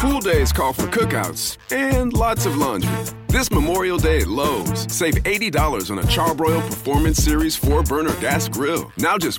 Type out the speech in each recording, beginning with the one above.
Pool days call for cookouts and lots of laundry. This Memorial Day at Lowe's, save $80 on a Charbroil Performance Series 4-burner gas grill. Now just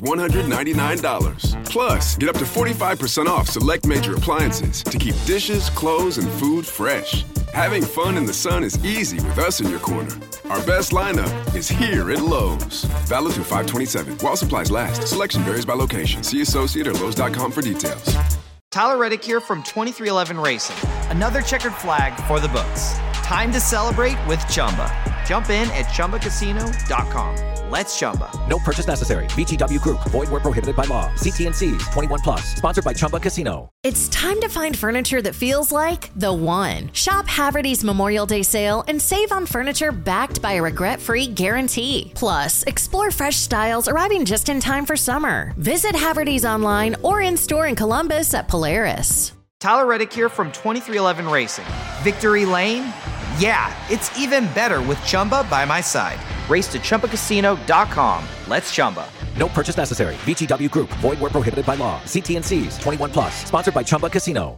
$199. Plus, get up to 45% off select major appliances to keep dishes, clothes, and food fresh. Having fun in the sun is easy with us in your corner. Our best lineup is here at Lowe's. Valid through 5/27. While supplies last. Selection varies by location. See associate or Lowe's.com for details. Tyler Reddick here from 2311 Racing. Another checkered flag for the books. Time to celebrate with Chumba. Jump in at ChumbaCasino.com. Let's Chumba. No purchase necessary. VGW Group. Void where prohibited by law. See T&Cs. 21 plus. Sponsored by Chumba Casino. It's time to find furniture that feels like the one. Shop Haverty's Memorial Day sale and save on furniture backed by a regret-free guarantee. Plus, explore fresh styles arriving just in time for summer. Visit Haverty's online or in-store in Columbus at Polaris. Tyler Reddick here from 2311 Racing. Victory Lane? Yeah, it's even better with Chumba by my side. Race to ChumbaCasino.com. Let's Chumba. No purchase necessary. VGW Group. Void where prohibited by law. See T&Cs. 21 plus. Sponsored by Chumba Casino.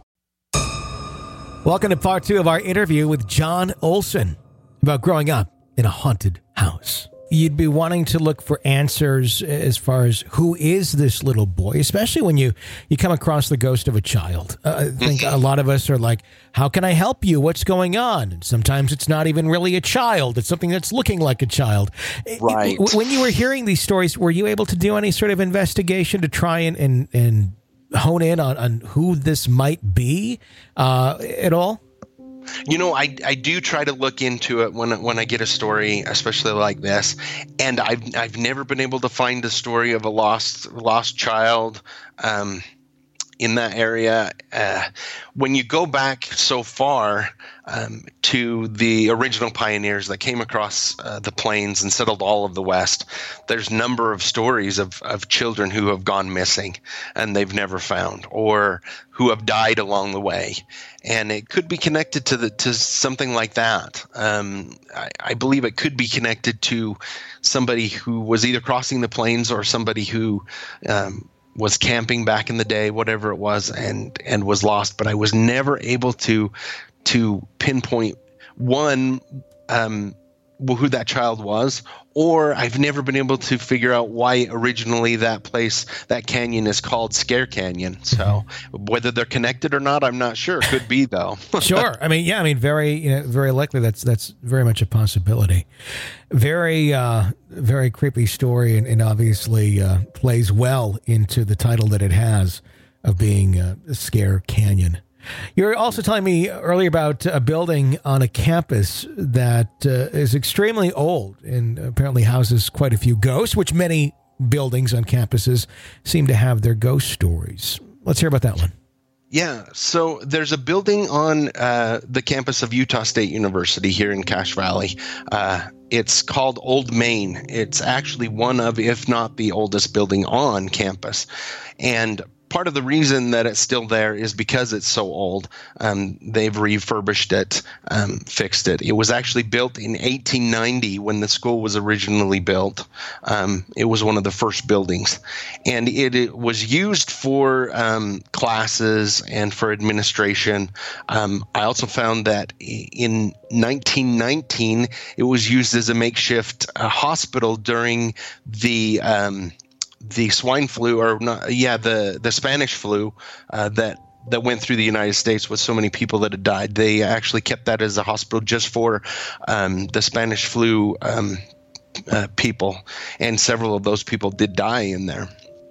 Welcome to part 2 of our interview with John Olson about growing up in a haunted house. You'd be wanting to look for answers as far as who is this little boy, especially when you come across the ghost of a child. I think a lot of us are like, how can I help you? What's going on? And sometimes it's not even really a child. It's something that's looking like a child. Right. When you were hearing these stories, were you able to do any sort of investigation to try and hone in on who this might be at all? You know, I do try to look into it when I get a story, especially like this, and I've never been able to find a story of a lost child in that area. When you go back so far to the original pioneers that came across the plains and settled all of the West, there's a number of stories of children who have gone missing and they've never found, or who have died along the way. And it could be connected to something like that. I believe it could be connected to somebody who was either crossing the plains or somebody who was camping back in the day, whatever it was, and was lost. But I was never able to pinpoint one who that child was, or I've never been able to figure out why originally that canyon is called Scare Canyon. So whether they're connected or not, I'm not sure. Could be though. Sure. Very likely that's very much a possibility. Very, very creepy story, and obviously plays well into the title that it has of being Scare Canyon. You're also telling me earlier about a building on a campus that is extremely old and apparently houses quite a few ghosts, which many buildings on campuses seem to have their ghost stories. Let's hear about that one. Yeah, so there's a building on the campus of Utah State University here in Cache Valley. It's called Old Main. It's actually one of, if not the oldest building on campus. And part of the reason that it's still there is because it's so old. They've refurbished it, fixed it. It was actually built in 1890 when the school was originally built. It was one of the first buildings. And it was used for classes and for administration. I also found that in 1919, it was used as a makeshift hospital during the swine flu, or not, the Spanish flu that went through the United States with so many people that had died. They actually kept that as a hospital just for the Spanish flu people, and several of those people did die in there.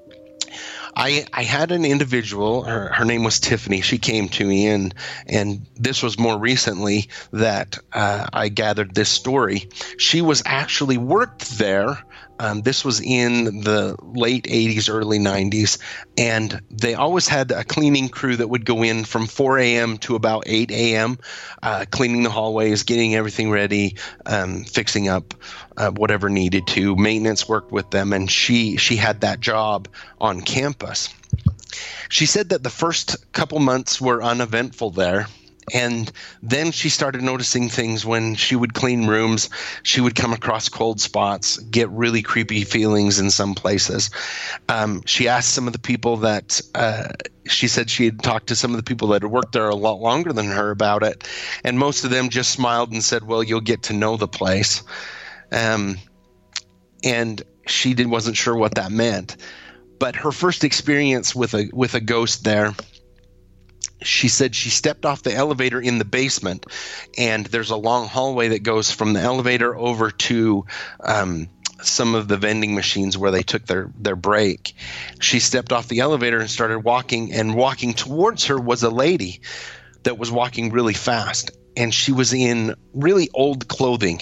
I had an individual, her name was Tiffany. She came to me, and this was more recently that I gathered this story. She was actually worked there. This was in the late 80s, early 90s, and they always had a cleaning crew that would go in from 4 a.m. to about 8 a.m., cleaning the hallways, getting everything ready, fixing up whatever needed to. Maintenance worked with them, and she had that job on campus. She said that the first couple months were uneventful there. And then she started noticing things when she would clean rooms. She would come across cold spots, get really creepy feelings in some places. She asked some of the people that she said she had talked to some of the people that had worked there a lot longer than her about it, and most of them just smiled and said, well, you'll get to know the place. And she wasn't sure what that meant. But her first experience with a ghost there, she said she stepped off the elevator in the basement, and there's a long hallway that goes from the elevator over to some of the vending machines where they took their break. She stepped off the elevator and started walking, and walking towards her was a lady that was walking really fast, and she was in really old clothing.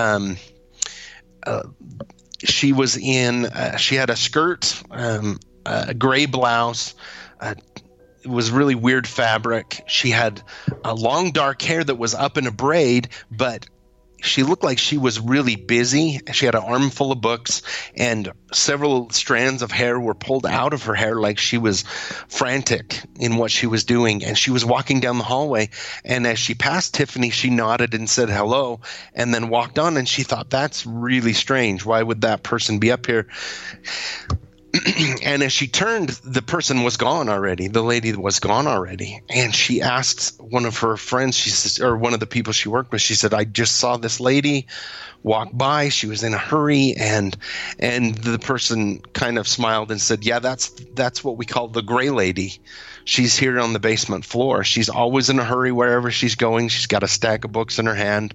She was in she had a skirt, a gray blouse. It was really weird fabric. She had a long dark hair that was up in a braid, but she looked like she was really busy. She had an armful of books, and several strands of hair were pulled out of her hair like she was frantic in what she was doing. And she was walking down the hallway, and as she passed Tiffany, she nodded and said hello, and then walked on, and she thought, that's really strange. Why would that person be up here? And as she turned, the person was gone already. The lady was gone already. And she asked one of her friends, she says, or one of the people she worked with, she said, I just saw this lady walk by. She was in a hurry. And the person kind of smiled and said, yeah, that's what we call the gray lady. She's here on the basement floor. She's always in a hurry wherever she's going. She's got a stack of books in her hand.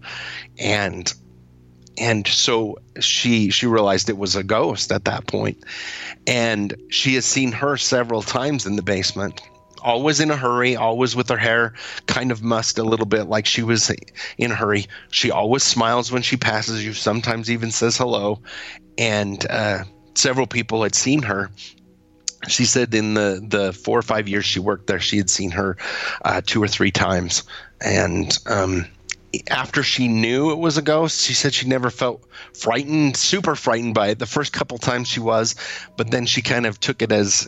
And so she realized it was a ghost at that point. And she has seen her several times in the basement, always in a hurry, always with her hair kind of mussed a little bit like she was in a hurry. She always smiles when she passes you, sometimes even says hello. And several people had seen her. She said in the 4 or 5 years she worked there, she had seen her 2 or 3 times. And after she knew it was a ghost, she said she never felt super frightened by it. The first couple times she was, but then she kind of took it as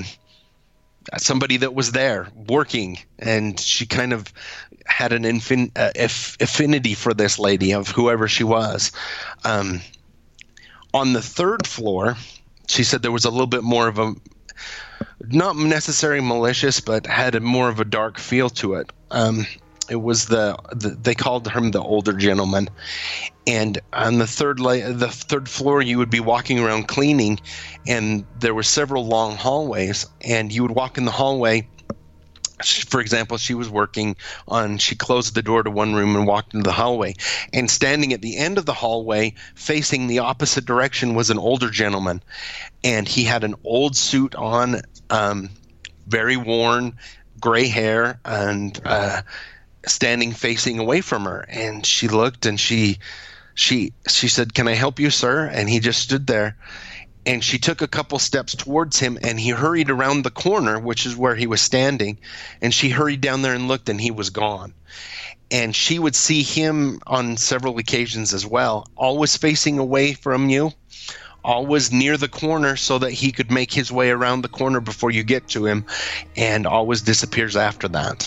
somebody that was there working, and she kind of had an affinity for this lady, of whoever she was. On the 3rd floor, she said there was a little bit more of a, not necessarily malicious, but had more of a dark feel to it. It was they called him the older gentleman, and on the third floor, you would be walking around cleaning, and there were several long hallways, and you would walk in the hallway. For example, she closed the door to one room and walked into the hallway, and standing at the end of the hallway, facing the opposite direction, was an older gentleman, and he had an old suit on, very worn, gray hair, and standing facing away from her. And she looked, and she said, "Can I help you, sir?" And he just stood there, and she took a couple steps towards him, and he hurried around the corner, which is where he was standing, and she hurried down there and looked, and he was gone. And she would see him on several occasions as well, always facing away from you, always near the corner so that he could make his way around the corner before you get to him, and always disappears after that.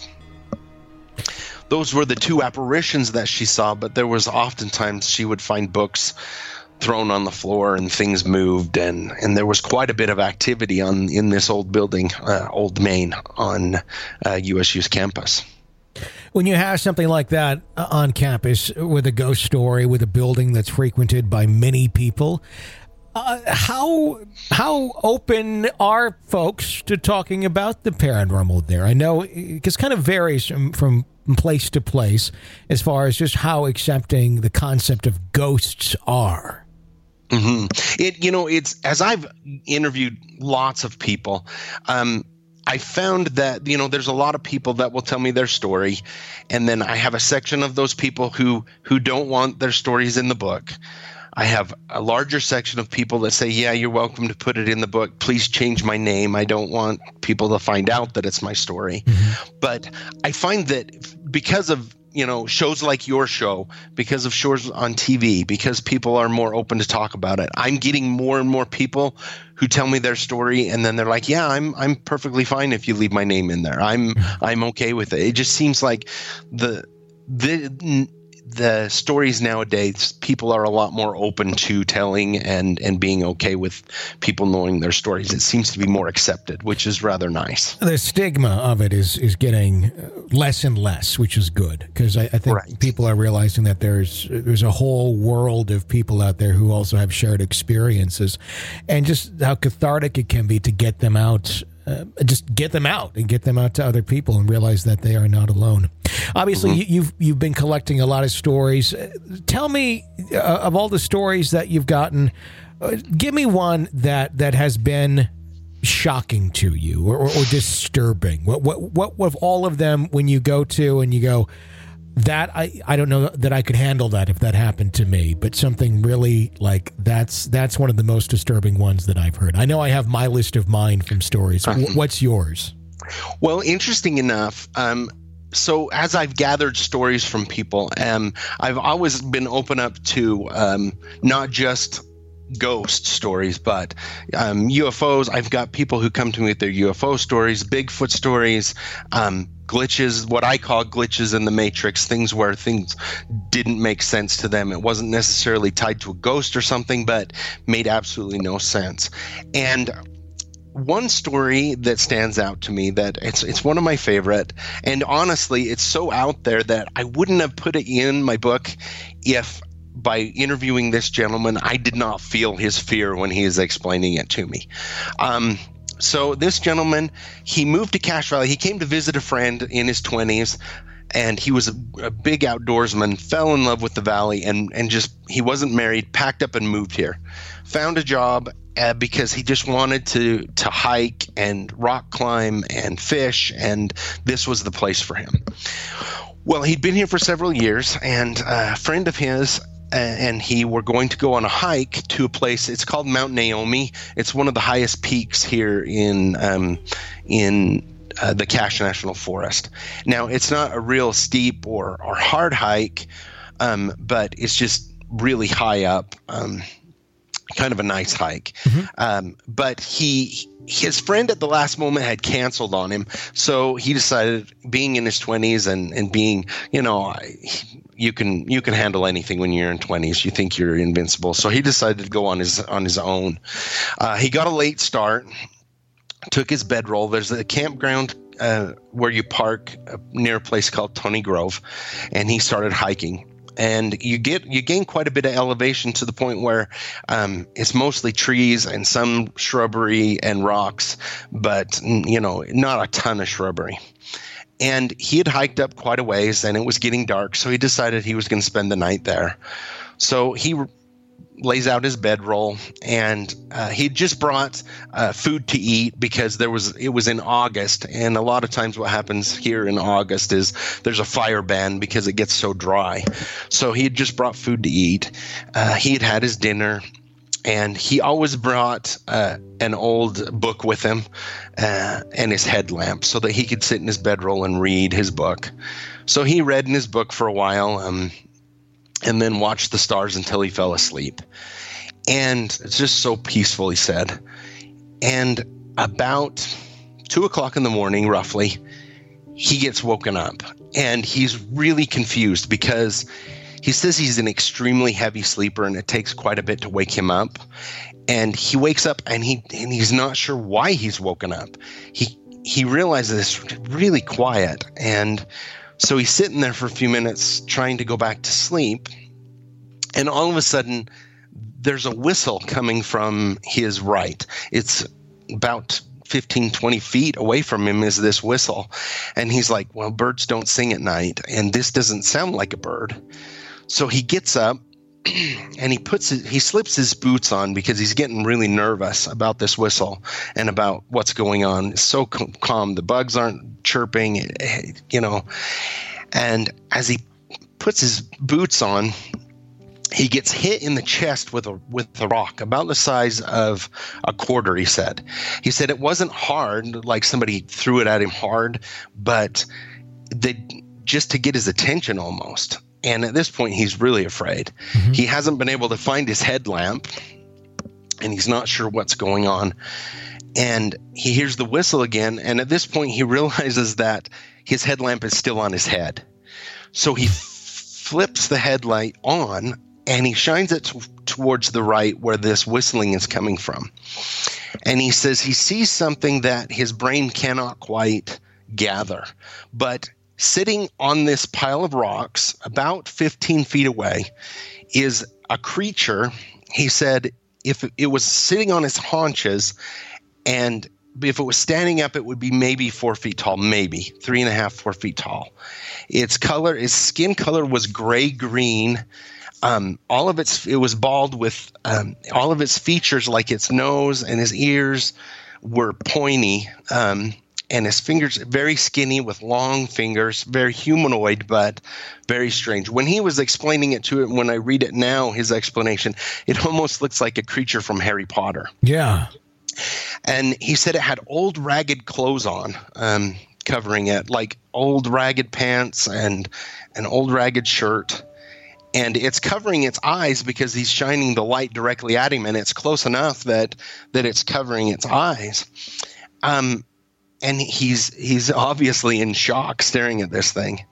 Those were the 2 apparitions that she saw, but there was oftentimes she would find books thrown on the floor and things moved, and there was quite a bit of activity in this old building, Old Main, on USU's campus. When you have something like that on campus with a ghost story, with a building that's frequented by many people, how open are folks to talking about the paranormal there? I know it kind of varies from place to place as far as just how accepting the concept of ghosts are. Mm-hmm. It's as I've interviewed lots of people, I found that, there's a lot of people that will tell me their story, and then I have a section of those people who don't want their stories in the book. I have a larger section of people that say, yeah, you're welcome to put it in the book. Please change my name. I don't want people to find out that it's my story. Mm-hmm. But I find that because of, shows like your show, because of shows on TV, because people are more open to talk about it, I'm getting more and more people who tell me their story, and then they're like, yeah, I'm perfectly fine if you leave my name in there. I'm okay with it. It just seems like the stories nowadays, people are a lot more open to telling and being okay with people knowing their stories. It seems to be more accepted, which is rather nice. The stigma of it is getting less and less, which is good, because I think people are realizing that there's a whole world of people out there who also have shared experiences, and just how cathartic it can be to get them out. Just get them out and get them out to other people and realize that they are not alone. Obviously, you've been collecting a lot of stories. Tell me, of all the stories that you've gotten, give me one that has been shocking to you or disturbing. What of all of them, when you go to and you go, that I don't know that I could handle that if that happened to me, but something really like that's one of the most disturbing ones that I've heard. I know I have my list of mine from stories. What's yours? Well, interesting enough, so as I've gathered stories from people, I've always been open up to not just ghost stories, but UFOs. I've got people who come to me with their UFO stories, Bigfoot stories, glitches, what I call glitches in the Matrix, things where things didn't make sense to them. It wasn't necessarily tied to a ghost or something, but made absolutely no sense. And one story that stands out to me, that it's one of my favorite, and honestly, it's so out there that I wouldn't have put it in my book if by interviewing this gentleman, I did not feel his fear when he is explaining it to me. So this gentleman, he moved to Cache Valley. He came to visit a friend in his 20s, and he was a big outdoorsman, fell in love with the valley, and just, he wasn't married, packed up and moved here. Found a job because he just wanted to hike and rock climb and fish, and this was the place for him. Well, he'd been here for several years, and a friend of his and he were going to go on a hike to a place. It's called Mount Naomi. It's one of the highest peaks here in the Cache National Forest. Now, it's not a real steep or hard hike, but it's just really high up, kind of a nice hike. But his friend at the last moment had canceled on him, so he decided, being in his 20s and being, you can handle anything when you're in 20s. You think you're invincible. So he decided to go on his own. He got a late start, took his bedroll. There's a campground where you park near a place called Tony Grove, and he started hiking. And you gain quite a bit of elevation to the point where it's mostly trees and some shrubbery and rocks, but not a ton of shrubbery. And he had hiked up quite a ways, and it was getting dark, so he decided he was going to spend the night there. So he lays out his bedroll, and he just brought food to eat because it was in August, and a lot of times what happens here in August is there's a fire ban because it gets so dry. So he had just brought food to eat. He had his dinner, and he always brought an old book with him and his headlamp so that he could sit in his bedroll and read his book. So he read in his book for a while, and then watched the stars until he fell asleep. And it's just so peaceful, he said. And about 2:00 in the morning, roughly, he gets woken up. And he's really confused because he says he's an extremely heavy sleeper, and it takes quite a bit to wake him up. And he wakes up, and he's not sure why he's woken up. He realizes it's really quiet, and so he's sitting there for a few minutes trying to go back to sleep, and all of a sudden there's a whistle coming from his right. It's about 15, 20 feet away from him is this whistle. And he's like, well, birds don't sing at night, and this doesn't sound like a bird. So he gets up and he slips his boots on because he's getting really nervous about this whistle and about what's going on. It's so calm. The bugs aren't chirping, and as he puts his boots on, he gets hit in the chest with a rock about the size of a quarter, he said. He said it wasn't hard, like somebody threw it at him hard, but just to get his attention almost. And at this point, he's really afraid. Mm-hmm. He hasn't been able to find his headlamp, and he's not sure what's going on. And he hears the whistle again, and at this point, he realizes that his headlamp is still on his head. So he flips the headlight on and he shines it towards the right where this whistling is coming from. And he says he sees something that his brain cannot quite gather. But sitting on this pile of rocks about 15 feet away is a creature. He said if it was sitting on its haunches, and if it was standing up, it would be maybe 4 feet tall, maybe 3.5, 4 feet tall. Its skin color was gray-green. It was bald with all of its features, like its nose and his ears were pointy, and his fingers very skinny with long fingers, very humanoid, but very strange. When he was explaining it to it, when I read it now, his explanation, it almost looks like a creature from Harry Potter. Yeah. And he said it had old ragged clothes on, covering it, like old ragged pants and an old ragged shirt. And it's covering its eyes because he's shining the light directly at him, and it's close enough that it's covering its eyes. And he's obviously in shock staring at this thing.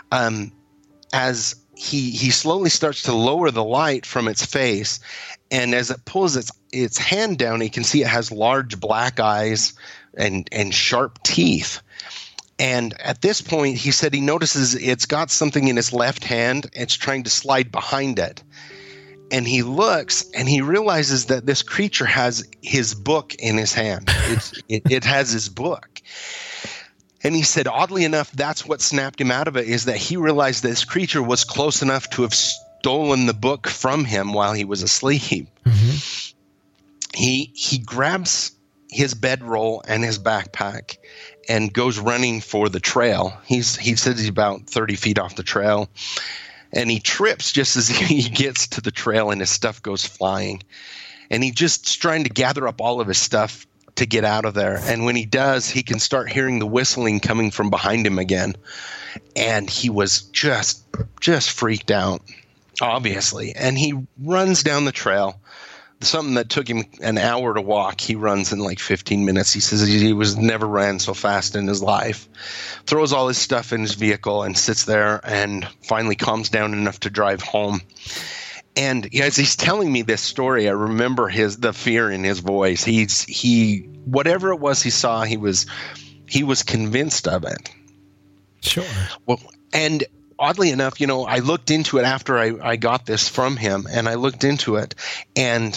As he slowly starts to lower the light from its face, and as it pulls its hand down, he can see it has large black eyes and sharp teeth. And at this point, he said he notices it's got something in its left hand. It's trying to slide behind it. And he looks and he realizes that this creature has his book in his hand. It has his book. And he said, oddly enough, that's what snapped him out of it, is that he realized this creature was close enough to have stolen the book from him while he was asleep. Mm-hmm. He grabs his bedroll and his backpack and goes running for the trail. He says he's about 30 feet off the trail, and he trips just as he gets to the trail and his stuff goes flying. And he just's trying to gather up all of his stuff to get out of there. And when he does, he can start hearing the whistling coming from behind him again. And he was just freaked out, obviously. And he runs down the trail. Something that took him an hour to walk, he runs in like 15 minutes. He says he was never ran so fast in his life. Throws all his stuff in his vehicle and sits there and finally calms down enough to drive home. And as he's telling me this story, I remember the fear in his voice. Whatever it was he saw, he was convinced of it. Sure. Well, and oddly enough, I looked into it after I got this from him, and I looked into it, and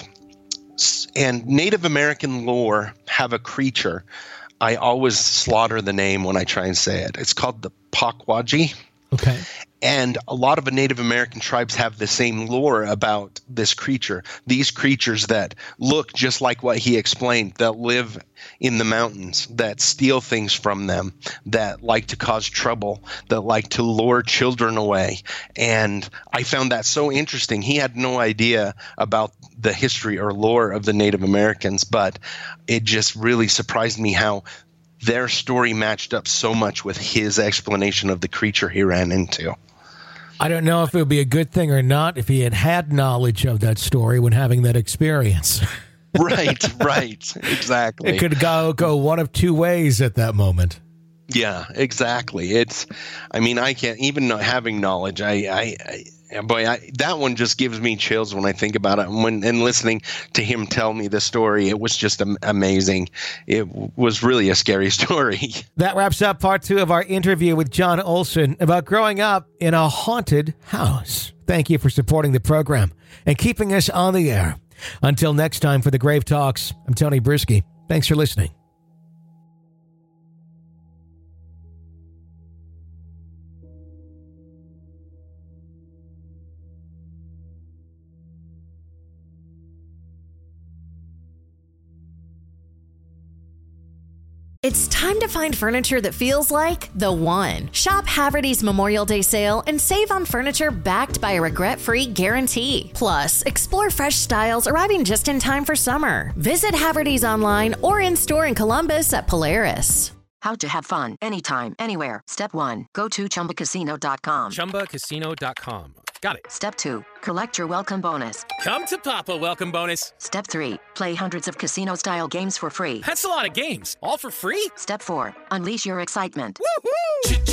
Native American lore have a creature. I always slaughter the name when I try and say it. It's called the Pukwudgie. Okay. And a lot of the Native American tribes have the same lore about this creature. These creatures that look just like what he explained, that live in the mountains, that steal things from them, that like to cause trouble, that like to lure children away. And I found that so interesting. He had no idea about the history or lore of the Native Americans, but it just really surprised me how their story matched up so much with his explanation of the creature he ran into. I don't know if it would be a good thing or not if he had knowledge of that story when having that experience. Right, exactly. It could go one of two ways at that moment. Yeah, exactly. I can't, even having knowledge, that one just gives me chills when I think about it. And listening to him tell me the story, it was just amazing. It was really a scary story. That wraps up part 2 of our interview with John Olson about growing up in a haunted house. Thank you for supporting the program and keeping us on the air. Until next time for the Grave Talks, I'm Tony Brisky. Thanks for listening. It's time to find furniture that feels like the one. Shop Haverty's Memorial Day sale and save on furniture backed by a regret-free guarantee. Plus, explore fresh styles arriving just in time for summer. Visit Haverty's online or in-store in Columbus at Polaris. How to have fun anytime, anywhere. Step 1, go to ChumbaCasino.com. ChumbaCasino.com. Got it. Step 2, collect your welcome bonus. Come to Papa welcome bonus. Step 3, play hundreds of casino-style games for free. That's a lot of games, all for free? Step 4, unleash your excitement. Woohoo!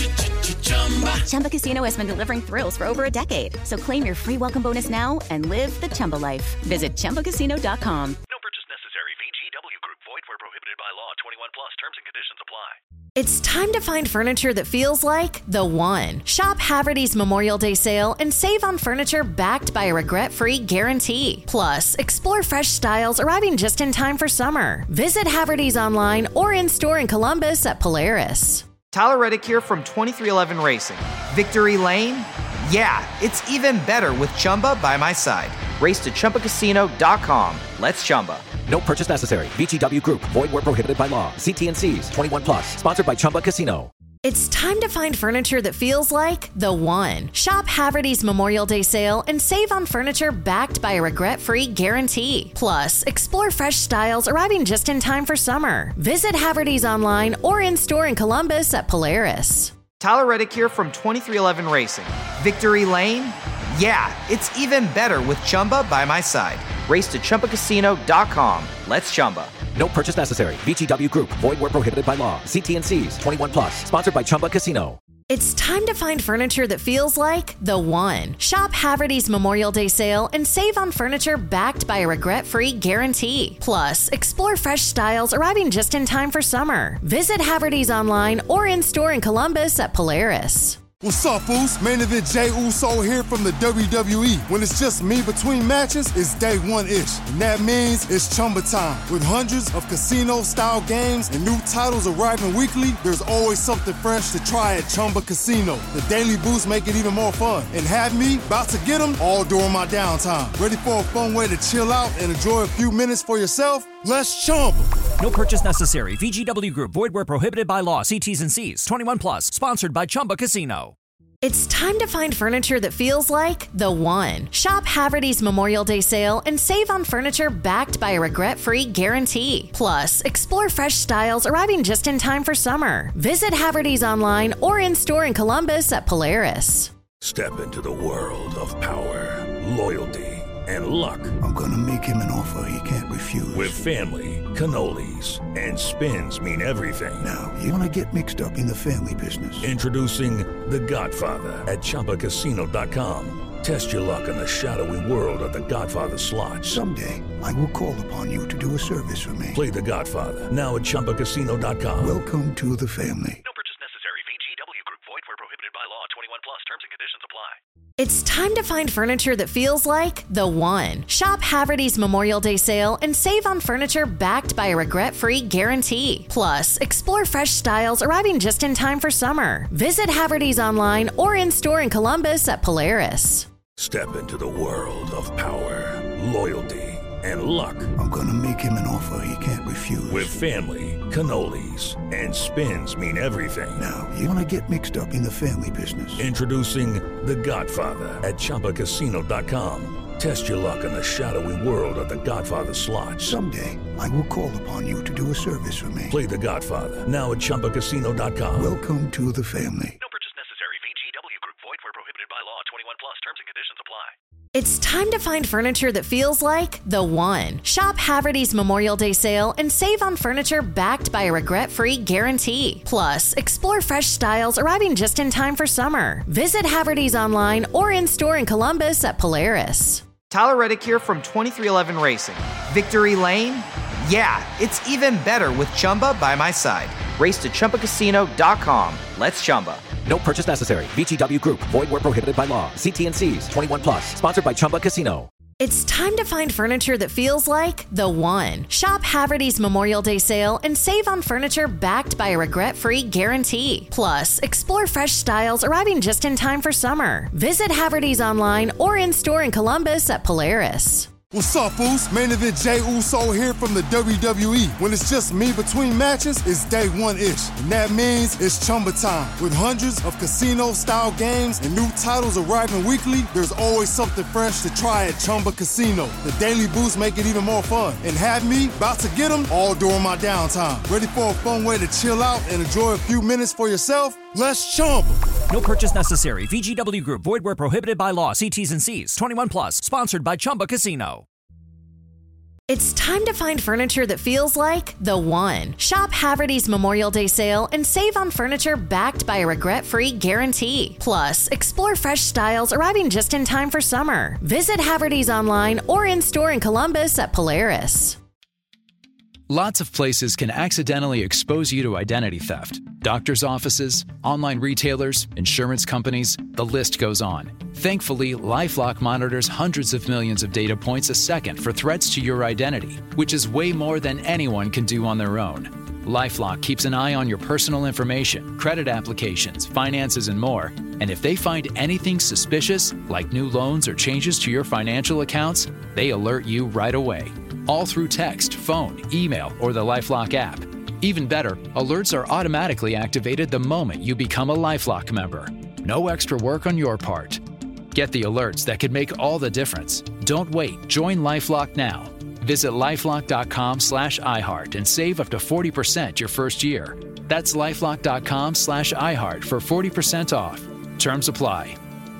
Chumba Casino has been delivering thrills for over a decade. So claim your free welcome bonus now and live the Chumba life. Visit ChumbaCasino.com. No purchase necessary. VGW Group. Void where prohibited by law. 21 plus. Terms and conditions apply. It's time to find furniture that feels like the one. Shop Haverty's Memorial Day sale and save on furniture backed by a regret-free guarantee. Plus, explore fresh styles arriving just in time for summer. Visit Haverty's online or in-store in Columbus at Polaris. Tyler Reddick here from 2311 Racing. Victory Lane? Yeah, it's even better with Chumba by my side. Race to ChumbaCasino.com. Let's Chumba. No purchase necessary. VGW Group. Void where prohibited by law. See T&Cs. 21 plus. Sponsored by Chumba Casino. It's time to find furniture that feels like the one. Shop Haverty's Memorial Day sale and save on furniture backed by a regret-free guarantee. Plus, explore fresh styles arriving just in time for summer. Visit Haverty's online or in-store in Columbus at Polaris. Tyler Reddick here from 2311 Racing. Victory Lane? Yeah, it's even better with Chumba by my side. Race to ChumbaCasino.com. Let's Chumba. No purchase necessary. VGW Group. Void where prohibited by law. See T&Cs. 21 plus. Sponsored by Chumba Casino. It's time to find furniture that feels like the one. Shop Haverty's Memorial Day sale and save on furniture backed by a regret-free guarantee. Plus, explore fresh styles arriving just in time for summer. Visit Haverty's online or in-store in Columbus at Polaris. What's up, Foos? Main event Jey Uso here from the WWE. When it's just me between matches, it's day one-ish. And that means it's Chumba time. With hundreds of casino-style games and new titles arriving weekly, there's always something fresh to try at Chumba Casino. The daily boosts make it even more fun. And have me about to get them all during my downtime. Ready for a fun way to chill out and enjoy a few minutes for yourself? Let's Chumba. No purchase necessary. VGW Group. Void where prohibited by law. See T's and C's. 21 plus. Sponsored by Chumba Casino. It's time to find furniture that feels like the one. Shop Haverty's Memorial Day sale and save on furniture backed by a regret-free guarantee. Plus, explore fresh styles arriving just in time for summer. Visit Haverty's online or in-store in Columbus at Polaris. Step into the world of power, loyalty, and luck. I'm gonna make him an offer he can't refuse. With family, cannolis, and spins mean everything. Now, you wanna get mixed up in the family business. Introducing The Godfather at ChumbaCasino.com. Test your luck in the shadowy world of The Godfather slot. Someday, I will call upon you to do a service for me. Play The Godfather now at ChumbaCasino.com. Welcome to the family. No purchase necessary. VGW Group. Void where prohibited by law. 21 plus. Terms and conditions apply. It's time to find furniture that feels like the one. Shop Haverty's Memorial Day sale and save on furniture backed by a regret-free guarantee. Plus, explore fresh styles arriving just in time for summer. Visit Haverty's online or in-store in Columbus at Polaris. Step into the world of power, loyalty, and luck. I'm gonna make him an offer he can't refuse. With family, cannolis, and spins mean everything. Now, you wanna get mixed up in the family business. Introducing The Godfather at ChumbaCasino.com. Test your luck in the shadowy world of The Godfather slot. Someday, I will call upon you to do a service for me. Play The Godfather now at ChumbaCasino.com. Welcome to the family. No purchase necessary. VGW Group. Void where prohibited by law. 21 plus. Terms and conditions apply. It's time to find furniture that feels like the one. Shop Haverty's Memorial Day sale and save on furniture backed by a regret-free guarantee. Plus, explore fresh styles arriving just in time for summer. Visit Haverty's online or in-store in Columbus at Polaris. Tyler Reddick here from 2311 Racing. Victory Lane? Yeah, it's even better with Chumba by my side. Race to ChumbaCasino.com. Let's Chumba. No purchase necessary. VGW Group. Void where prohibited by law. See T&Cs. 21 plus. Sponsored by Chumba Casino. It's time to find furniture that feels like the one. Shop Haverty's Memorial Day sale and save on furniture backed by a regret-free guarantee. Plus, explore fresh styles arriving just in time for summer. Visit Haverty's online or in-store in Columbus at Polaris. What's up, Foos? Main event Jey Uso here from the WWE. When it's just me between matches, it's day one-ish. And that means it's Chumba time. With hundreds of casino-style games and new titles arriving weekly, there's always something fresh to try at Chumba Casino. The daily boosts make it even more fun. And have me about to get them all during my downtime. Ready for a fun way to chill out and enjoy a few minutes for yourself? Let's Chumba. No purchase necessary. VGW Group. Void where prohibited by law. See T's and C's. 21 plus. Sponsored by Chumba Casino. It's time to find furniture that feels like the one. Shop Haverty's Memorial Day sale and save on furniture backed by a regret-free guarantee. Plus, explore fresh styles arriving just in time for summer. Visit Haverty's online or in-store in Columbus at Polaris. Lots of places can accidentally expose you to identity theft. Doctors' offices, online retailers, insurance companies, the list goes on. Thankfully, LifeLock monitors hundreds of millions of data points a second for threats to your identity, which is way more than anyone can do on their own. LifeLock keeps an eye on your personal information, credit applications, finances, and more. And if they find anything suspicious, like new loans or changes to your financial accounts, they alert you right away. All through text, phone, email, or the LifeLock app. Even better, alerts are automatically activated the moment you become a LifeLock member. No extra work on your part. Get the alerts that could make all the difference. Don't wait. Join LifeLock now. Visit LifeLock.com/iHeart and save up to 40% your first year. That's LifeLock.com/iHeart for 40% off. Terms apply.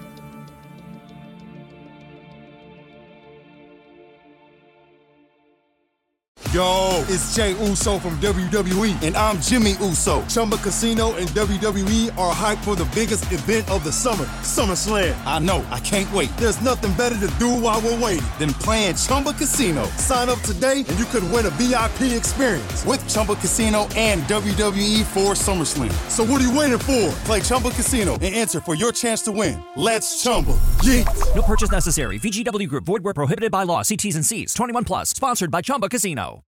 Yo, it's Jey Uso from WWE, and I'm Jimmy Uso. Chumba Casino and WWE are hyped for the biggest event of the summer, SummerSlam. I know, I can't wait. There's nothing better to do while we're waiting than playing Chumba Casino. Sign up today and you could win a VIP experience with Chumba Casino and WWE for SummerSlam. So what are you waiting for? Play Chumba Casino and enter for your chance to win. Let's Chumba. Yeah. No purchase necessary. VGW Group. Void where prohibited by law. See T's and C's. 21 plus. Sponsored by Chumba Casino.